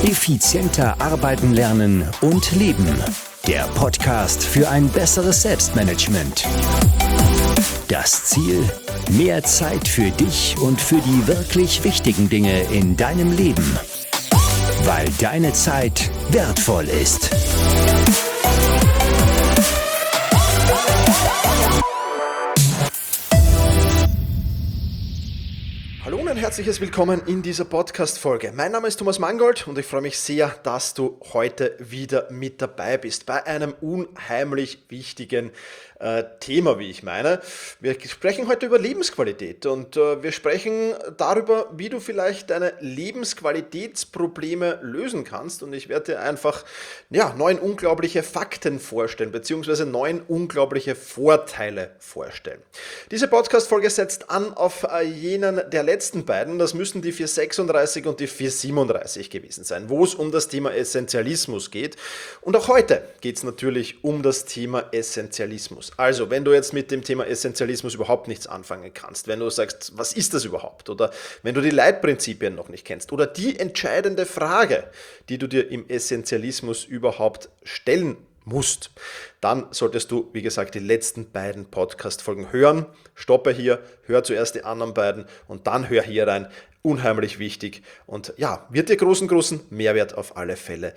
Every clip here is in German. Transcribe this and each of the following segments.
Effizienter arbeiten lernen und leben. Der Podcast für ein besseres Selbstmanagement. Das Ziel: mehr Zeit für dich und für die wirklich wichtigen Dinge in deinem Leben. Weil deine Zeit wertvoll ist. Hallo und ein herzliches Willkommen in dieser Podcast-Folge. Mein Name ist Thomas Mangold und ich freue mich sehr, dass du heute wieder mit dabei bist bei einem unheimlich wichtigen Thema, wie ich meine. Wir sprechen heute über Lebensqualität und wir sprechen darüber, wie du vielleicht deine Lebensqualitätsprobleme lösen kannst, und ich werde dir einfach 9 unglaubliche Fakten vorstellen, beziehungsweise 9 unglaubliche Vorteile vorstellen. Diese Podcast-Folge setzt an auf jenen der letzten beiden, das müssen die 436 und die 437 gewesen sein, wo es um das Thema Essentialismus geht. Und auch heute geht es natürlich um das Thema Essentialismus. Also, wenn du jetzt mit dem Thema Essentialismus überhaupt nichts anfangen kannst, wenn du sagst, was ist das überhaupt? Oder wenn du die Leitprinzipien noch nicht kennst oder die entscheidende Frage, die du dir im Essentialismus überhaupt stellen musst, dann solltest du, wie gesagt, die letzten beiden Podcast-Folgen hören. Stoppe hier, hör zuerst die anderen beiden und dann hör hier rein. Unheimlich wichtig und wird dir großen Mehrwert auf alle Fälle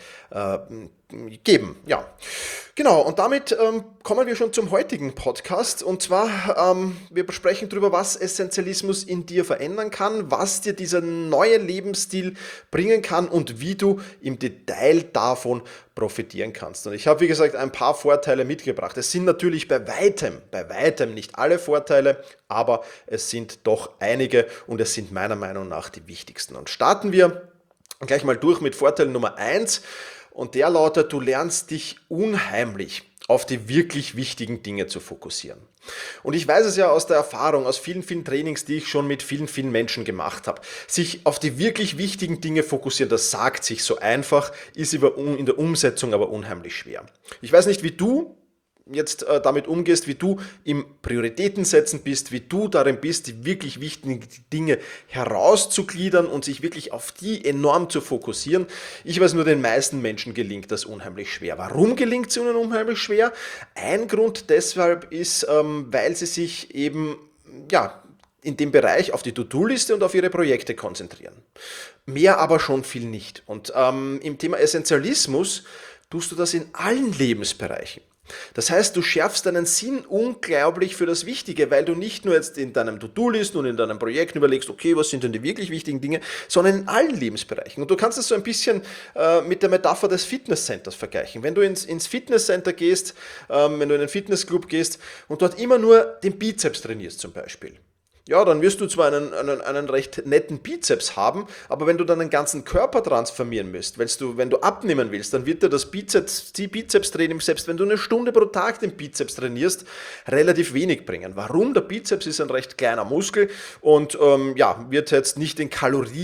geben. Ja, genau, und damit kommen wir schon zum heutigen Podcast, und zwar wir besprechen darüber, was Essentialismus in dir verändern kann, was dir dieser neue Lebensstil bringen kann und wie du im Detail davon profitieren kannst. Und ich habe, wie gesagt, ein paar Vorteile mitgebracht. Es sind natürlich bei weitem nicht alle Vorteile, aber es sind doch einige und es sind meiner Meinung nach die wichtigsten. Und starten wir gleich mal durch mit Vorteil Nummer 1, und der lautet: Du lernst dich unheimlich auf die wirklich wichtigen Dinge zu fokussieren. Und ich weiß es ja aus der Erfahrung, aus vielen Trainings, die ich schon mit vielen Menschen gemacht habe. Sich auf die wirklich wichtigen Dinge fokussieren, das sagt sich so einfach, ist in der Umsetzung aber unheimlich schwer. Ich weiß nicht, wie du jetzt damit umgehst, wie du im Prioritätensetzen bist, wie du darin bist, die wirklich wichtigen Dinge herauszugliedern und sich wirklich auf die enorm zu fokussieren. Ich weiß nur, den meisten Menschen gelingt das unheimlich schwer. Warum gelingt es ihnen unheimlich schwer? Ein Grund deshalb ist, weil sie sich eben, in dem Bereich auf die To-Do-Liste und auf ihre Projekte konzentrieren. Mehr aber schon viel nicht. Und im Thema Essentialismus tust du das in allen Lebensbereichen. Das heißt, du schärfst deinen Sinn unglaublich für das Wichtige, weil du nicht nur jetzt in deinem To-Do-Listen und in deinen Projekten überlegst, okay, was sind denn die wirklich wichtigen Dinge, sondern in allen Lebensbereichen. Und du kannst das so ein bisschen mit der Metapher des Fitnesscenters vergleichen. Wenn du ins Fitnesscenter gehst, wenn du in einen Fitnessclub gehst und dort immer nur den Bizeps trainierst zum Beispiel, ja, dann wirst du zwar einen recht netten Bizeps haben, aber wenn du dann den ganzen Körper transformieren willst, wenn du abnehmen willst, dann wird dir die Bizeps-Training, selbst wenn du eine Stunde pro Tag den Bizeps trainierst, relativ wenig bringen. Warum? Der Bizeps ist ein recht kleiner Muskel und wird jetzt nicht den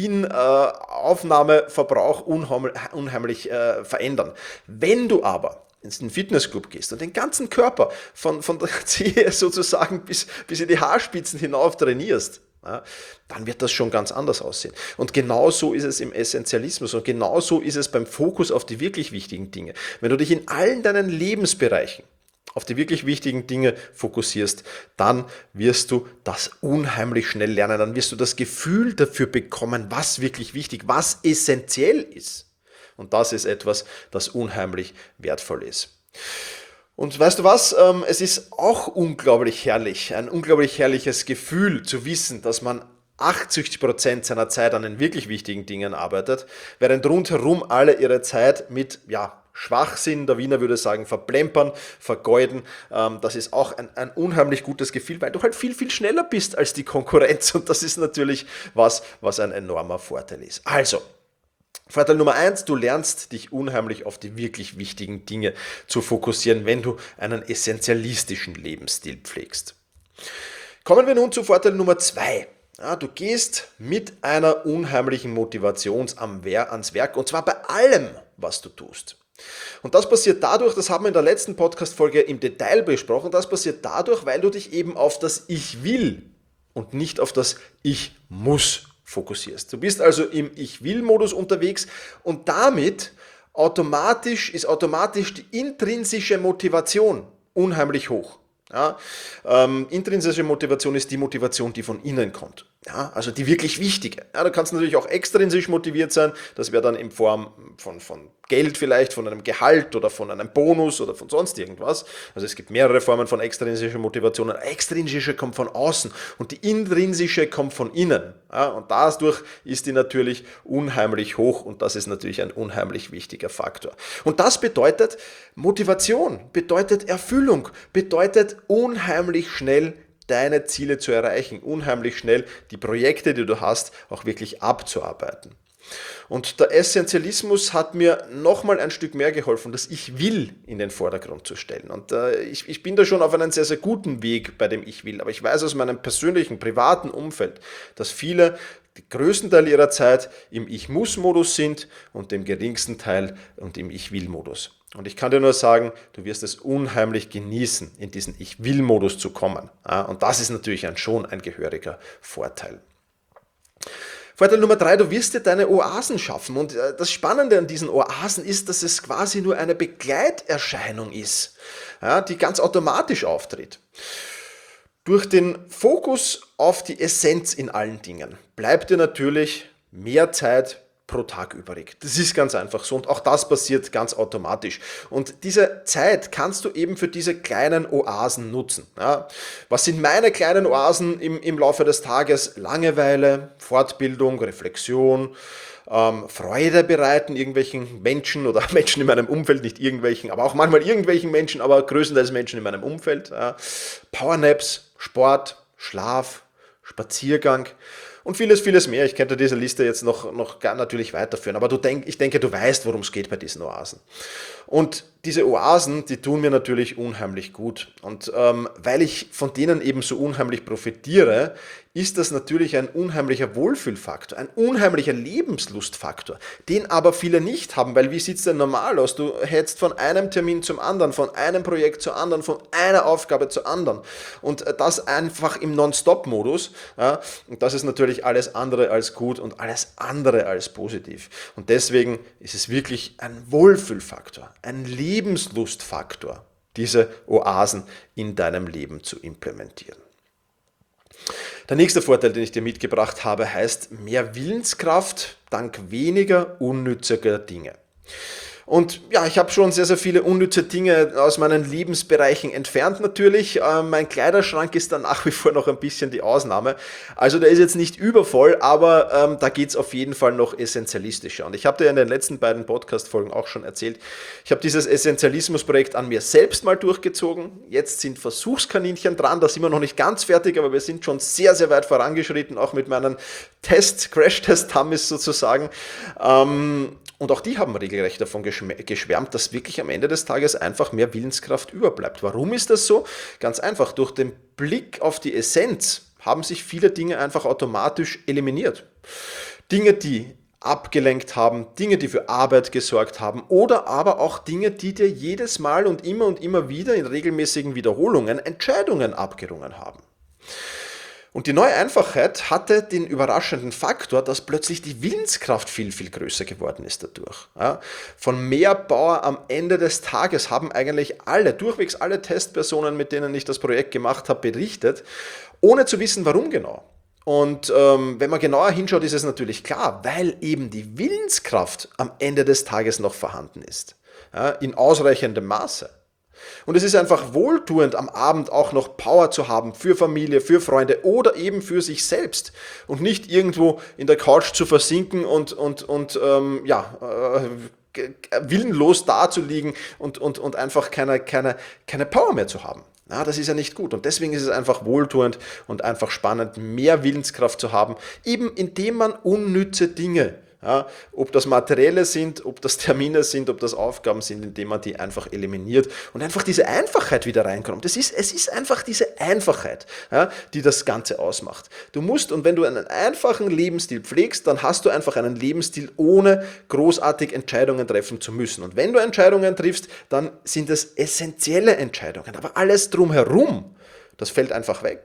Kalorienaufnahmeverbrauch unheimlich verändern. Wenn du aber in den Fitnessclub gehst und den ganzen Körper von der Zehe sozusagen bis in die Haarspitzen hinauf trainierst, dann wird das schon ganz anders aussehen. Und genauso ist es im Essentialismus und genauso ist es beim Fokus auf die wirklich wichtigen Dinge. Wenn du dich in allen deinen Lebensbereichen auf die wirklich wichtigen Dinge fokussierst, dann wirst du das unheimlich schnell lernen. Dann wirst du das Gefühl dafür bekommen, was wirklich wichtig, was essentiell ist. Und das ist etwas, das unheimlich wertvoll ist. Und weißt du was? Es ist auch unglaublich herrlich, ein unglaublich herrliches Gefühl zu wissen, dass man 80% seiner Zeit an den wirklich wichtigen Dingen arbeitet, während rundherum alle ihre Zeit mit Schwachsinn, der Wiener würde sagen, verplempern, vergeuden. Das ist auch ein unheimlich gutes Gefühl, weil du halt viel schneller bist als die Konkurrenz, und das ist natürlich was ein enormer Vorteil ist. Also, Vorteil Nummer 1, du lernst dich unheimlich auf die wirklich wichtigen Dinge zu fokussieren, wenn du einen essentialistischen Lebensstil pflegst. Kommen wir nun zu Vorteil Nummer 2. Ja, du gehst mit einer unheimlichen Motivation ans Werk, und zwar bei allem, was du tust. Und das passiert dadurch, das haben wir in der letzten Podcast-Folge im Detail besprochen, das passiert dadurch, weil du dich eben auf das Ich will und nicht auf das Ich muss fokussierst. Du bist also im Ich-Will-Modus unterwegs und damit ist automatisch die intrinsische Motivation unheimlich hoch. Ja, intrinsische Motivation ist die Motivation, die von innen kommt. Ja, also die wirklich wichtige. Ja, du kannst natürlich auch extrinsisch motiviert sein. Das wäre dann in Form von Geld vielleicht, von einem Gehalt oder von einem Bonus oder von sonst irgendwas. Also es gibt mehrere Formen von extrinsischer Motivation. Eine extrinsische kommt von außen und die intrinsische kommt von innen. Ja, und dadurch ist die natürlich unheimlich hoch und das ist natürlich ein unheimlich wichtiger Faktor. Und das bedeutet Motivation, bedeutet Erfüllung, bedeutet unheimlich schnell deine Ziele zu erreichen, unheimlich schnell die Projekte, die du hast, auch wirklich abzuarbeiten. Und der Essentialismus hat mir nochmal ein Stück mehr geholfen, das Ich Will in den Vordergrund zu stellen. Und ich bin da schon auf einem sehr, sehr guten Weg bei dem Ich Will. Aber ich weiß aus meinem persönlichen, privaten Umfeld, dass viele den größten Teil ihrer Zeit im Ich-Muss-Modus sind und den geringsten Teil und im Ich-Will-Modus. Und ich kann dir nur sagen, du wirst es unheimlich genießen, in diesen Ich-Will-Modus zu kommen. Und das ist natürlich schon ein gehöriger Vorteil. Vorteil Nummer 3, du wirst dir deine Oasen schaffen. Und das Spannende an diesen Oasen ist, dass es quasi nur eine Begleiterscheinung ist, die ganz automatisch auftritt. Durch den Fokus auf die Essenz in allen Dingen bleibt dir natürlich mehr Zeit pro Tag übrig. Das ist ganz einfach so und auch das passiert ganz automatisch. Und diese Zeit kannst du eben für diese kleinen Oasen nutzen. Ja, was sind meine kleinen Oasen im Laufe des Tages? Langeweile, Fortbildung, Reflexion, Freude bereiten irgendwelchen Menschen oder Menschen in meinem Umfeld, nicht irgendwelchen, aber auch manchmal irgendwelchen Menschen, aber größtenteils Menschen in meinem Umfeld. Ja, Powernaps, Sport, Schlaf, Spaziergang und vieles, vieles mehr. Ich könnte diese Liste jetzt noch natürlich weiterführen, aber ich denke, du weißt, worum es geht bei diesen Oasen. Und diese Oasen, die tun mir natürlich unheimlich gut. Und weil ich von denen eben so unheimlich profitiere, ist das natürlich ein unheimlicher Wohlfühlfaktor, ein unheimlicher Lebenslustfaktor, den aber viele nicht haben, weil wie sieht es denn normal aus? Du hetzt von einem Termin zum anderen, von einem Projekt zum anderen, von einer Aufgabe zur anderen und das einfach im Non-Stop-Modus. Ja, und das ist natürlich alles andere als gut und alles andere als positiv. Und deswegen ist es wirklich ein Wohlfühlfaktor, ein Lebenslustfaktor, diese Oasen in deinem Leben zu implementieren. Der nächste Vorteil, den ich dir mitgebracht habe, heißt mehr Willenskraft dank weniger unnütziger Dinge. Und ja, ich habe schon sehr, sehr viele unnütze Dinge aus meinen Lebensbereichen entfernt natürlich. Mein Kleiderschrank ist dann nach wie vor noch ein bisschen die Ausnahme. Also der ist jetzt nicht übervoll, aber da geht es auf jeden Fall noch essentialistischer. Und ich habe dir in den letzten beiden Podcast-Folgen auch schon erzählt, ich habe dieses Essentialismus-Projekt an mir selbst mal durchgezogen. Jetzt sind Versuchskaninchen dran, da sind wir noch nicht ganz fertig, aber wir sind schon sehr, sehr weit vorangeschritten, auch mit meinen Crash-Test-Dummies sozusagen. Und auch die haben regelrecht davon geschwärmt, dass wirklich am Ende des Tages einfach mehr Willenskraft überbleibt. Warum ist das so? Ganz einfach, durch den Blick auf die Essenz haben sich viele Dinge einfach automatisch eliminiert. Dinge, die abgelenkt haben, Dinge, die für Arbeit gesorgt haben oder aber auch Dinge, die dir jedes Mal und immer wieder in regelmäßigen Wiederholungen Entscheidungen abgerungen haben. Und die neue Einfachheit hatte den überraschenden Faktor, dass plötzlich die Willenskraft viel, viel größer geworden ist dadurch. Ja, von mehr Power am Ende des Tages haben eigentlich durchwegs alle Testpersonen, mit denen ich das Projekt gemacht habe, berichtet, ohne zu wissen, warum genau. Und wenn man genauer hinschaut, ist es natürlich klar, weil eben die Willenskraft am Ende des Tages noch vorhanden ist, ja, in ausreichendem Maße. Und es ist einfach wohltuend, am Abend auch noch Power zu haben für Familie, für Freunde oder eben für sich selbst und nicht irgendwo in der Couch zu versinken und willenlos dazuliegen und einfach keine Power mehr zu haben. Ja, das ist ja nicht gut und deswegen ist es einfach wohltuend und einfach spannend, mehr Willenskraft zu haben, eben indem man unnütze Dinge, ja, ob das Materielle sind, ob das Termine sind, ob das Aufgaben sind, indem man die einfach eliminiert und einfach diese Einfachheit wieder reinkommt. Es ist einfach diese Einfachheit, ja, die das Ganze ausmacht. Du musst, und wenn du einen einfachen Lebensstil pflegst, dann hast du einfach einen Lebensstil, ohne großartig Entscheidungen treffen zu müssen. Und wenn du Entscheidungen triffst, dann sind es essentielle Entscheidungen. Aber alles drumherum, das fällt einfach weg.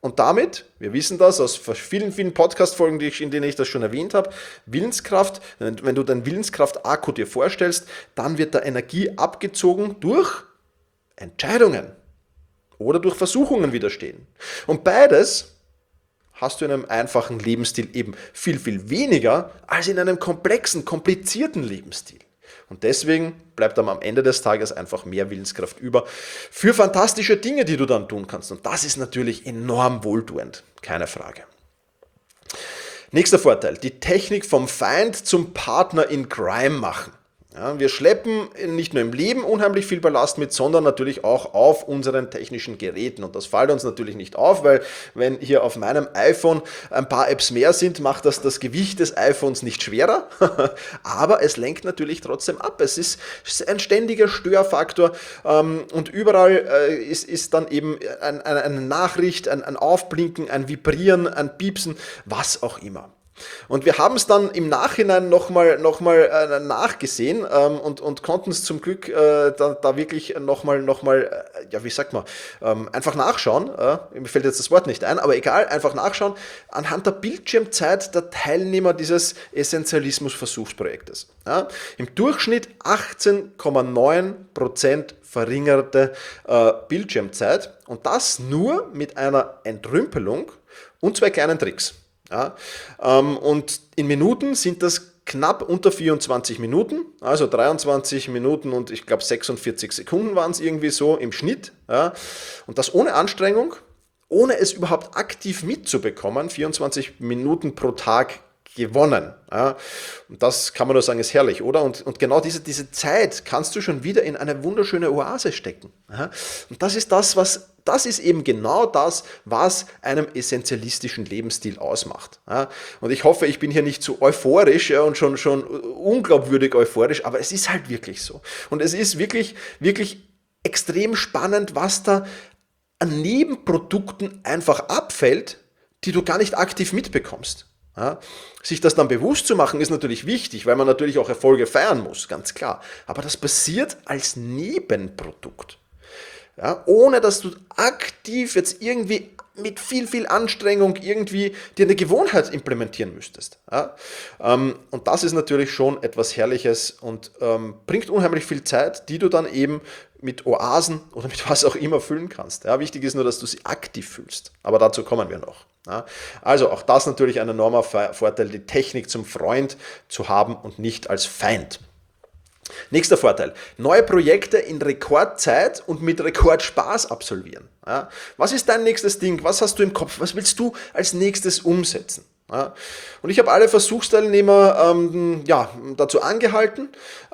Und damit, wir wissen das aus vielen, vielen Podcast-Folgen, in denen ich das schon erwähnt habe, Willenskraft, wenn du deinen Willenskraft-Akku dir vorstellst, dann wird da Energie abgezogen durch Entscheidungen oder durch Versuchungen widerstehen. Und beides hast du in einem einfachen Lebensstil eben viel, viel weniger als in einem komplexen, komplizierten Lebensstil. Und deswegen bleibt dann am Ende des Tages einfach mehr Willenskraft über für fantastische Dinge, die du dann tun kannst. Und das ist natürlich enorm wohltuend, keine Frage. Nächster Vorteil, die Technik vom Feind zum Partner in Crime machen. Ja, wir schleppen nicht nur im Leben unheimlich viel Ballast mit, sondern natürlich auch auf unseren technischen Geräten. Und das fällt uns natürlich nicht auf, weil wenn hier auf meinem iPhone ein paar Apps mehr sind, macht das Gewicht des iPhones nicht schwerer. Aber es lenkt natürlich trotzdem ab. Es ist ein ständiger Störfaktor und überall ist dann eben eine Nachricht, ein Aufblinken, ein Vibrieren, ein Piepsen, was auch immer. Und wir haben es dann im Nachhinein nochmal nachgesehen und konnten es zum Glück da wirklich nochmal, einfach nachschauen. Mir fällt jetzt das Wort nicht ein, aber egal, einfach nachschauen, anhand der Bildschirmzeit der Teilnehmer dieses Essentialismus-Versuchsprojektes. Ja, im Durchschnitt 18,9% verringerte Bildschirmzeit und das nur mit einer Entrümpelung und 2 kleinen Tricks. Ja, und in Minuten sind das knapp unter 24 Minuten, also 23 Minuten und ich glaube 46 Sekunden waren es irgendwie so im Schnitt. Ja, und das ohne Anstrengung, ohne es überhaupt aktiv mitzubekommen, 24 Minuten pro Tag gewonnen. Ja, und das kann man nur sagen, ist herrlich, oder? Und genau diese Zeit kannst du schon wieder in eine wunderschöne Oase stecken. Ja, und das ist eben genau das, was einem essentialistischen Lebensstil ausmacht. Ja, und ich hoffe, ich bin hier nicht zu euphorisch und schon unglaubwürdig euphorisch, aber es ist halt wirklich so. Und es ist wirklich, wirklich extrem spannend, was da an Nebenprodukten einfach abfällt, die du gar nicht aktiv mitbekommst. Ja, sich das dann bewusst zu machen, ist natürlich wichtig, weil man natürlich auch Erfolge feiern muss, ganz klar. Aber das passiert als Nebenprodukt. Ja, ohne dass du aktiv jetzt irgendwie mit viel, viel Anstrengung irgendwie dir eine Gewohnheit implementieren müsstest. Ja, und das ist natürlich schon etwas Herrliches und bringt unheimlich viel Zeit, die du dann eben mit Oasen oder mit was auch immer füllen kannst. Ja, wichtig ist nur, dass du sie aktiv fühlst. Aber dazu kommen wir noch. Ja, also auch das natürlich ein enormer Vorteil, die Technik zum Freund zu haben und nicht als Feind. Nächster Vorteil, neue Projekte in Rekordzeit und mit Rekordspaß absolvieren. Ja, was ist dein nächstes Ding? Was hast du im Kopf? Was willst du als nächstes umsetzen? Ja, und ich habe alle Versuchsteilnehmer dazu angehalten,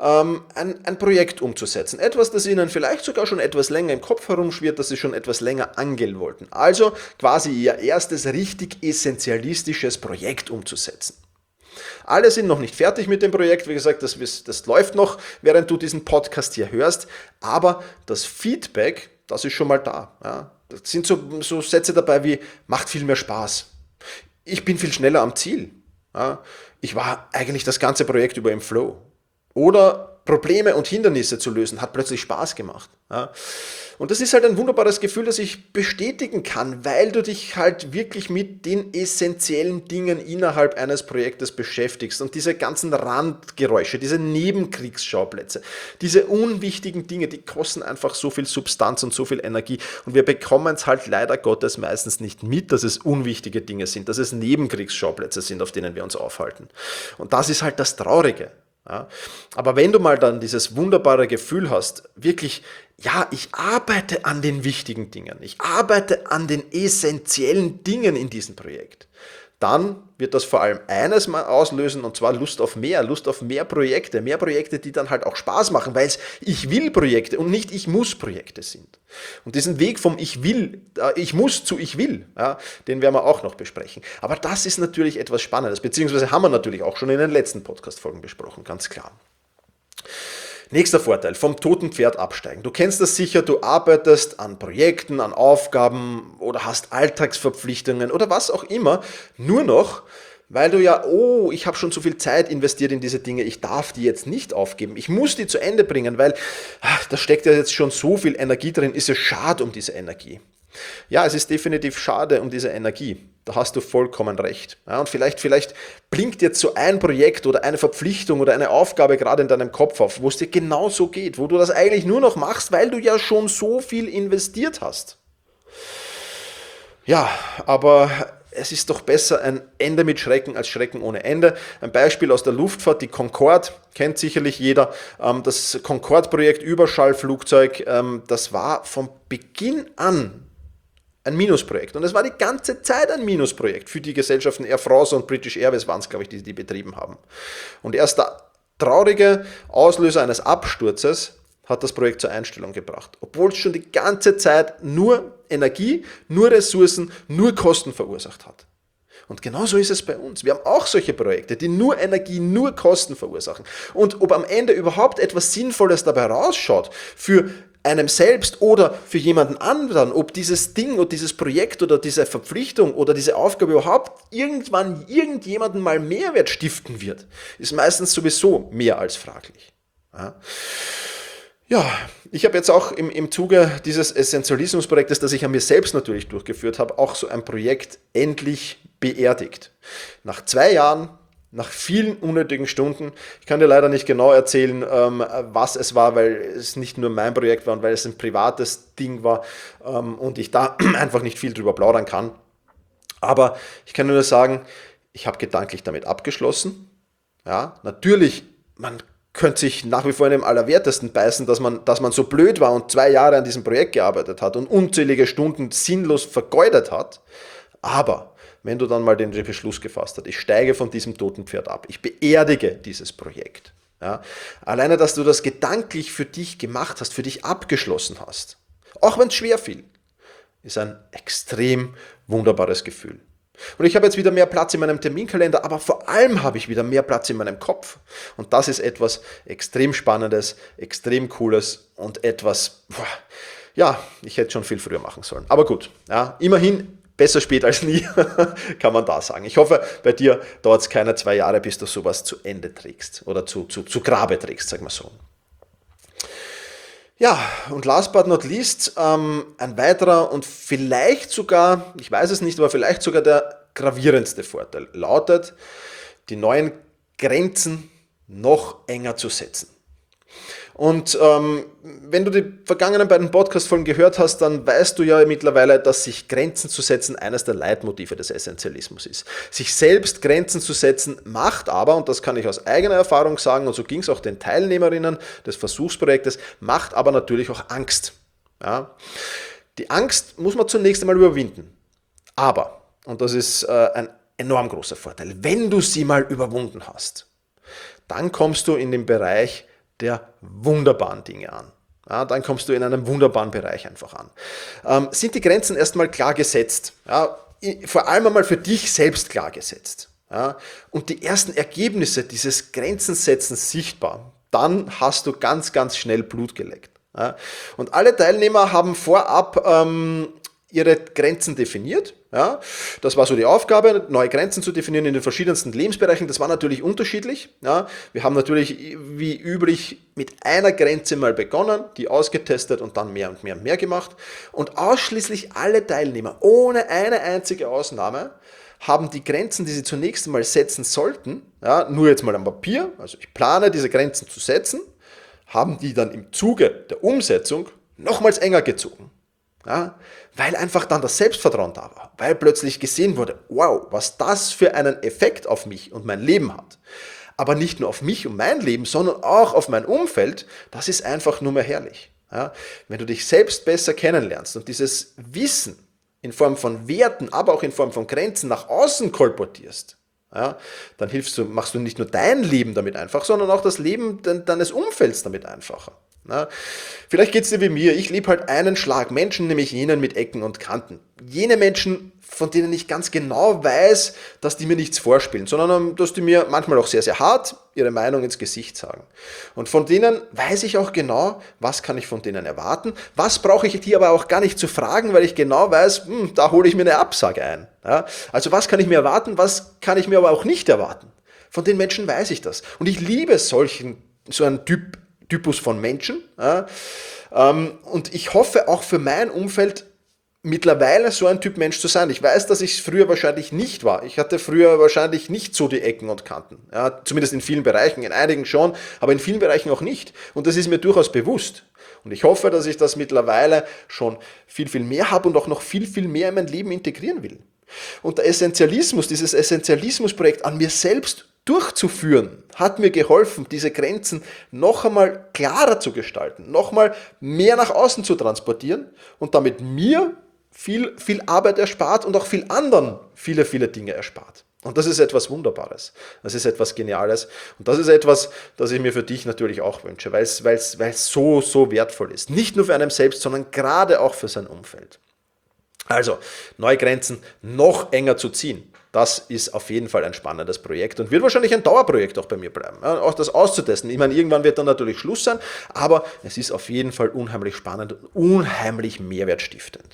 ein Projekt umzusetzen. Etwas, das ihnen vielleicht sogar schon etwas länger im Kopf herumschwirrt, das sie schon etwas länger angehen wollten. Also quasi ihr erstes richtig essentialistisches Projekt umzusetzen. Alle sind noch nicht fertig mit dem Projekt, wie gesagt, das läuft noch, während du diesen Podcast hier hörst, aber das Feedback, das ist schon mal da. Ja. Das sind so Sätze dabei wie, macht viel mehr Spaß. Ich bin viel schneller am Ziel. Ja. Ich war eigentlich das ganze Projekt über im Flow. Oder Probleme und Hindernisse zu lösen, hat plötzlich Spaß gemacht. Ja. Und das ist halt ein wunderbares Gefühl, das ich bestätigen kann, weil du dich halt wirklich mit den essentiellen Dingen innerhalb eines Projektes beschäftigst und diese ganzen Randgeräusche, diese Nebenkriegsschauplätze, diese unwichtigen Dinge, die kosten einfach so viel Substanz und so viel Energie und wir bekommen es halt leider Gottes meistens nicht mit, dass es unwichtige Dinge sind, dass es Nebenkriegsschauplätze sind, auf denen wir uns aufhalten. Und das ist halt das Traurige. Ja, aber wenn du mal dann dieses wunderbare Gefühl hast, wirklich, ja, ich arbeite an den wichtigen Dingen, ich arbeite an den essentiellen Dingen in diesem Projekt, dann wird das vor allem eines mal auslösen, und zwar Lust auf mehr Projekte, die dann halt auch Spaß machen, weil es Ich will Projekte und nicht Ich muss Projekte sind. Und diesen Weg vom Ich muss zu Ich will, ja, den werden wir auch noch besprechen. Aber das ist natürlich etwas Spannendes, beziehungsweise haben wir natürlich auch schon in den letzten Podcast-Folgen besprochen, ganz klar. Nächster Vorteil, vom toten Pferd absteigen. Du kennst das sicher, du arbeitest an Projekten, an Aufgaben oder hast Alltagsverpflichtungen oder was auch immer, nur noch, weil du ja, ich habe schon so viel Zeit investiert in diese Dinge, ich darf die jetzt nicht aufgeben, ich muss die zu Ende bringen, weil da steckt ja jetzt schon so viel Energie drin, ist ja schade um diese Energie. Ja, es ist definitiv schade um diese Energie. Da hast du vollkommen recht. Ja, und vielleicht blinkt jetzt so ein Projekt oder eine Verpflichtung oder eine Aufgabe gerade in deinem Kopf auf, wo es dir genauso geht, wo du das eigentlich nur noch machst, weil du ja schon so viel investiert hast. Ja, aber es ist doch besser ein Ende mit Schrecken als Schrecken ohne Ende. Ein Beispiel aus der Luftfahrt, die Concorde, kennt sicherlich jeder. Das Concorde-Projekt Überschallflugzeug, das war von Beginn an ein Minusprojekt. Und es war die ganze Zeit ein Minusprojekt für die Gesellschaften Air France und British Airways waren es, glaube ich, die betrieben haben. Und erst der traurige Auslöser eines Absturzes hat das Projekt zur Einstellung gebracht. Obwohl es schon die ganze Zeit nur Energie, nur Ressourcen, nur Kosten verursacht hat. Und genauso ist es bei uns. Wir haben auch solche Projekte, die nur Energie, nur Kosten verursachen. Und ob am Ende überhaupt etwas Sinnvolles dabei rausschaut für einem selbst oder für jemanden anderen, ob dieses Ding oder dieses Projekt oder diese Verpflichtung oder diese Aufgabe überhaupt irgendwann irgendjemanden mal Mehrwert stiften wird, ist meistens sowieso mehr als fraglich. Ja, ich habe jetzt auch im Zuge dieses Essentialismus-Projektes, das ich an mir selbst natürlich durchgeführt habe, auch so ein Projekt endlich beerdigt. Nach 2 Jahren, nach vielen unnötigen Stunden. Ich kann dir leider nicht genau erzählen, was es war, weil es nicht nur mein Projekt war und weil es ein privates Ding war und ich da einfach nicht viel drüber plaudern kann. Aber ich kann nur sagen, ich habe gedanklich damit abgeschlossen. Ja, natürlich, man könnte sich nach wie vor in dem Allerwertesten beißen, dass man so blöd war und 2 Jahre an diesem Projekt gearbeitet hat und unzählige Stunden sinnlos vergeudet hat. Aber wenn du dann mal den Beschluss gefasst hast, ich steige von diesem toten Pferd ab, ich beerdige dieses Projekt. Ja, alleine, dass du das gedanklich für dich gemacht hast, für dich abgeschlossen hast, auch wenn es schwer fiel, ist ein extrem wunderbares Gefühl. Und ich habe jetzt wieder mehr Platz in meinem Terminkalender, aber vor allem habe ich wieder mehr Platz in meinem Kopf. Und das ist etwas extrem Spannendes, extrem Cooles und etwas, ja, ich hätte schon viel früher machen sollen. Aber gut, ja, immerhin besser spät als nie, kann man da sagen. Ich hoffe, bei dir dauert es keine 2 Jahre, bis du sowas zu Ende trägst oder zu Grabe trägst, sagen wir so. Ja, und last but not least, ein weiterer und vielleicht sogar, ich weiß es nicht, aber vielleicht sogar der gravierendste Vorteil lautet, die neuen Grenzen noch enger zu setzen. Und wenn du die vergangenen beiden Podcast-Folgen gehört hast, dann weißt du ja mittlerweile, dass sich Grenzen zu setzen eines der Leitmotive des Essentialismus ist. Sich selbst Grenzen zu setzen macht aber, und das kann ich aus eigener Erfahrung sagen, und so ging es auch den Teilnehmerinnen des Versuchsprojektes, macht aber natürlich auch Angst. Ja? Die Angst muss man zunächst einmal überwinden. Aber, und das ist ein enorm großer Vorteil, wenn du sie mal überwunden hast, dann kommst du in den Bereich der wunderbaren Dinge an. Ja, dann kommst du in einem wunderbaren Bereich einfach an. Sind die Grenzen erstmal klar gesetzt? Ja, vor allem einmal für dich selbst klar gesetzt. Ja, und die ersten Ergebnisse dieses Grenzensetzens sichtbar, dann hast du ganz, ganz schnell Blut geleckt. Ja, und alle Teilnehmer haben vorab ihre Grenzen definiert. Ja, das war so die Aufgabe, neue Grenzen zu definieren in den verschiedensten Lebensbereichen. Das war natürlich unterschiedlich. Ja, wir haben natürlich wie üblich mit einer Grenze mal begonnen, die ausgetestet und dann mehr und mehr und mehr gemacht. Und ausschließlich alle Teilnehmer, ohne eine einzige Ausnahme, haben die Grenzen, die sie zunächst einmal setzen sollten, ja, nur jetzt mal am Papier, also ich plane diese Grenzen zu setzen, haben die dann im Zuge der Umsetzung nochmals enger gezogen. Ja, weil einfach dann das Selbstvertrauen da war, weil plötzlich gesehen wurde, wow, was das für einen Effekt auf mich und mein Leben hat. Aber nicht nur auf mich und mein Leben, sondern auch auf mein Umfeld, das ist einfach nur mehr herrlich. Ja, wenn du dich selbst besser kennenlernst und dieses Wissen in Form von Werten, aber auch in Form von Grenzen nach außen kolportierst, ja, dann machst du nicht nur dein Leben damit einfach, sondern auch das Leben deines Umfelds damit einfacher. Ja, vielleicht geht es dir wie mir, ich liebe halt einen Schlag Menschen, nämlich jenen mit Ecken und Kanten. Jene Menschen, von denen ich ganz genau weiß, dass die mir nichts vorspielen, sondern dass die mir manchmal auch sehr, sehr hart ihre Meinung ins Gesicht sagen. Und von denen weiß ich auch genau, was kann ich von denen erwarten, was brauche ich die aber auch gar nicht zu fragen, weil ich genau weiß, da hole ich mir eine Absage ein. Ja, also was kann ich mir erwarten, was kann ich mir aber auch nicht erwarten. Von den Menschen weiß ich das. Und ich liebe so einen Typus von Menschen. Ja. Und ich hoffe auch für mein Umfeld mittlerweile so ein Typ Mensch zu sein. Ich weiß, dass ich es früher wahrscheinlich nicht war. Ich hatte früher wahrscheinlich nicht so die Ecken und Kanten. Ja, zumindest in vielen Bereichen, in einigen schon, aber in vielen Bereichen auch nicht. Und das ist mir durchaus bewusst. Und ich hoffe, dass ich das mittlerweile schon viel, viel mehr habe und auch noch viel, viel mehr in mein Leben integrieren will. Und der Essentialismus, dieses Essentialismusprojekt an mir selbst durchzuführen, hat mir geholfen, diese Grenzen noch einmal klarer zu gestalten, noch mal mehr nach außen zu transportieren und damit mir viel, viel Arbeit erspart und auch viel anderen viele, viele Dinge erspart. Und das ist etwas Wunderbares, das ist etwas Geniales und das ist etwas, das ich mir für dich natürlich auch wünsche, weil es so, so wertvoll ist. Nicht nur für einen selbst, sondern gerade auch für sein Umfeld. Also, neue Grenzen noch enger zu ziehen, das ist auf jeden Fall ein spannendes Projekt und wird wahrscheinlich ein Dauerprojekt auch bei mir bleiben, ja, auch das auszutesten. Ich meine, irgendwann wird dann natürlich Schluss sein, aber es ist auf jeden Fall unheimlich spannend und unheimlich mehrwertstiftend.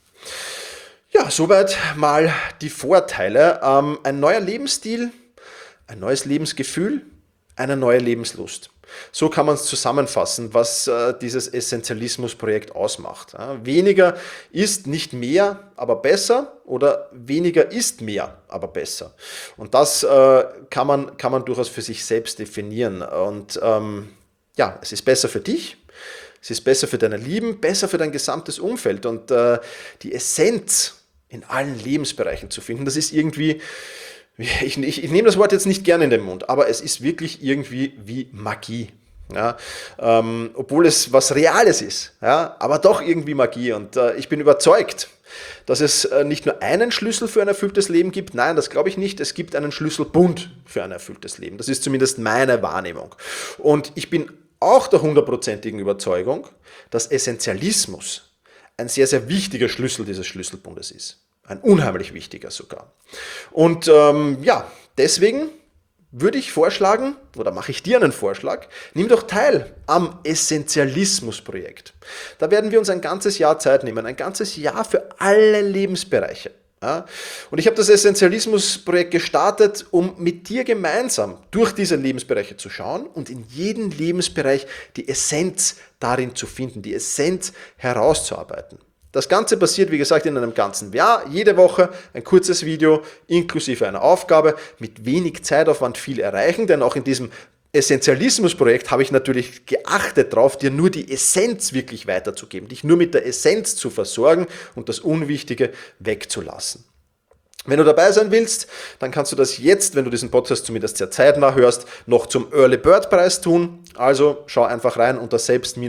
Ja, soweit mal die Vorteile. Ein neuer Lebensstil, ein neues Lebensgefühl, eine neue Lebenslust. So kann man es zusammenfassen, was dieses Essentialismus-Projekt ausmacht. Ja, weniger ist nicht mehr, aber besser oder weniger ist mehr, aber besser. Und das kann man durchaus für sich selbst definieren. Und ja, es ist besser für dich. Es ist besser für deine Lieben, besser für dein gesamtes Umfeld und die Essenz in allen Lebensbereichen zu finden, das ist irgendwie, ich nehme das Wort jetzt nicht gerne in den Mund, aber es ist wirklich irgendwie wie Magie. Ja, obwohl es was Reales ist, ja, aber doch irgendwie Magie und ich bin überzeugt, dass es nicht nur einen Schlüssel für ein erfülltes Leben gibt, nein, das glaube ich nicht, es gibt einen Schlüsselbund für ein erfülltes Leben, das ist zumindest meine Wahrnehmung und ich bin auch der 100%igen Überzeugung, dass Essentialismus ein sehr, sehr wichtiger Schlüssel dieses Schlüsselbundes ist. Ein unheimlich wichtiger sogar. Und ja, deswegen würde ich vorschlagen, oder mache ich dir einen Vorschlag, nimm doch teil am Essentialismus-Projekt. Da werden wir uns ein ganzes Jahr Zeit nehmen, ein ganzes Jahr für alle Lebensbereiche. Ja? Und ich habe das Essentialismus-Projekt gestartet, um mit dir gemeinsam durch diese Lebensbereiche zu schauen und in jedem Lebensbereich die Essenz darin zu finden, die Essenz herauszuarbeiten. Das Ganze passiert, wie gesagt, in einem ganzen Jahr, jede Woche ein kurzes Video inklusive einer Aufgabe, mit wenig Zeitaufwand viel erreichen, denn auch in diesem Essentialismus-Projekt habe ich natürlich geachtet darauf, dir nur die Essenz wirklich weiterzugeben, dich nur mit der Essenz zu versorgen und das Unwichtige wegzulassen. Wenn du dabei sein willst, dann kannst du das jetzt, wenn du diesen Podcast zumindest sehr zeitnah hörst, noch zum Early Bird Preis tun. Also schau einfach rein unter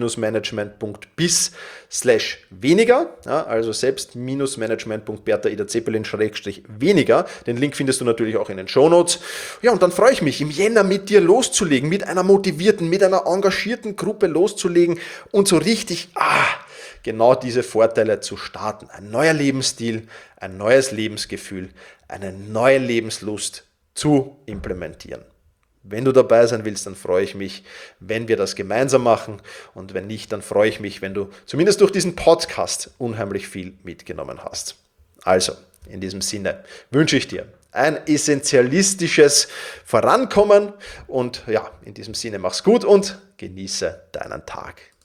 selbst-management.bis/weniger, ja, also selbst-management.bertha-ida-zeppelin-weniger. Den Link findest du natürlich auch in den Shownotes. Ja, und dann freue ich mich, im Jänner mit dir loszulegen, mit einer motivierten, mit einer engagierten Gruppe loszulegen und so richtig, genau diese Vorteile zu starten. Ein neuer Lebensstil, ein neues Lebensgefühl, eine neue Lebenslust zu implementieren. Wenn du dabei sein willst, dann freue ich mich, wenn wir das gemeinsam machen und wenn nicht, dann freue ich mich, wenn du zumindest durch diesen Podcast unheimlich viel mitgenommen hast. Also, in diesem Sinne wünsche ich dir ein essentialistisches Vorankommen und ja, in diesem Sinne mach's gut und genieße deinen Tag.